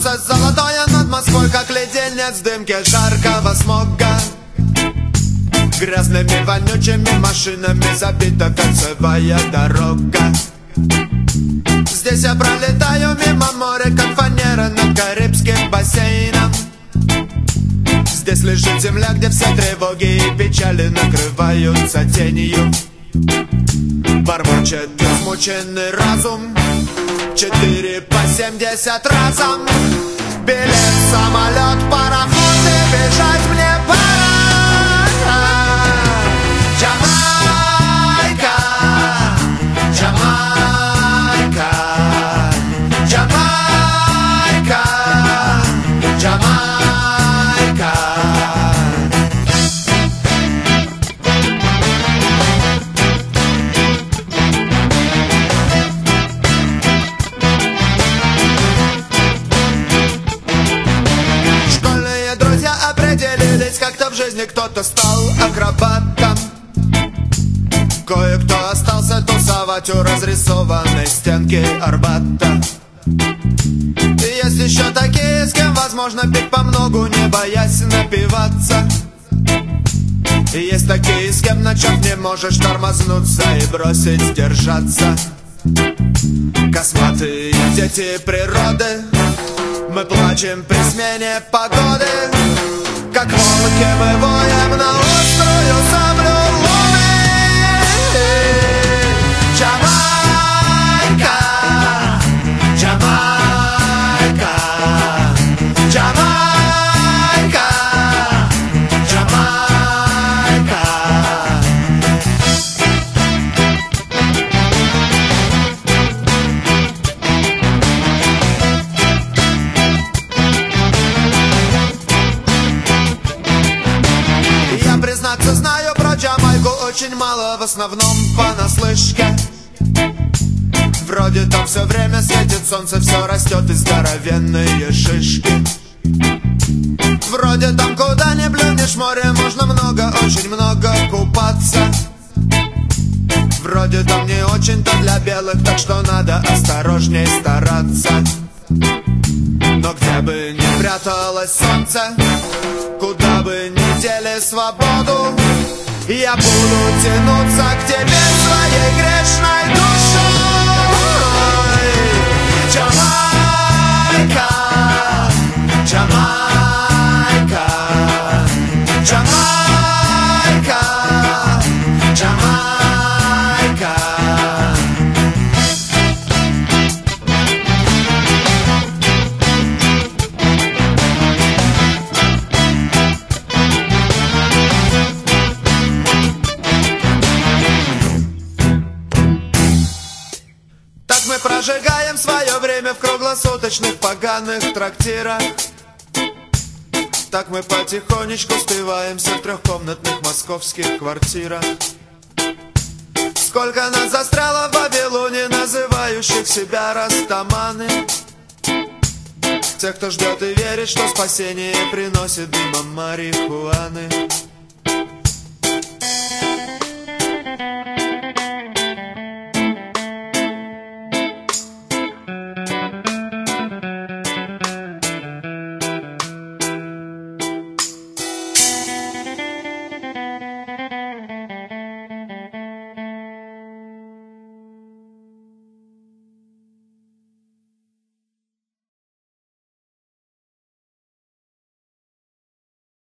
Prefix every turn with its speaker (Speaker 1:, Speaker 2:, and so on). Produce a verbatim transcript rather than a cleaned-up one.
Speaker 1: Солнце золотое над Москвой, как леденец в дымке жаркого смога. Грязными вонючими машинами забита кольцевая дорога. Здесь я пролетаю мимо моря, как фанера над Карибским бассейном. Здесь лежит земля, где все тревоги и печали накрываются тенью. Бормочет измученный разум, четыре по семьдесят разом. Билет, самолет, пароход, и бежать мне пора. Джамайка, Джамайка, Джамайка, Джамайка. Школьные друзья определились, как-то в жизни кто-то стал акробатом. Кое-кто остался тусовать у разрисованной стенки Арбата. Есть еще такие, с кем возможно пить по многу, не боясь напиваться. Есть такие, с кем начав не можешь тормознуться и бросить держаться. Косматые дети природы, мы плачем при смене погоды. Как волки мы воем на острую землю луны. Джамайка, Джамайка, Джамайка, Джамайка. Я, признаться, знаю про Джамайку очень мало, в основном понаслышке. Вроде там все время светит солнце, все растет и здоровенные шишки. Вроде там куда ни плюнешь, море можно много, очень много купаться. Вроде там не очень-то для белых, так что надо осторожней стараться. Но где бы ни пряталось солнце, куда бы ни дели свободу, я буду тянуться к тебе своей грешной душой. Джамайка, Джамайка, Джамайка, Джамайка. Мы прожигаем свое время в круглосуточных поганых трактирах. Так мы потихонечку спиваемся в трехкомнатных московских квартирах. Сколько нас застряло в Вавилоне, называющих себя растаманы. Тех, кто ждет и верит, что спасение приносит дымом марихуаны.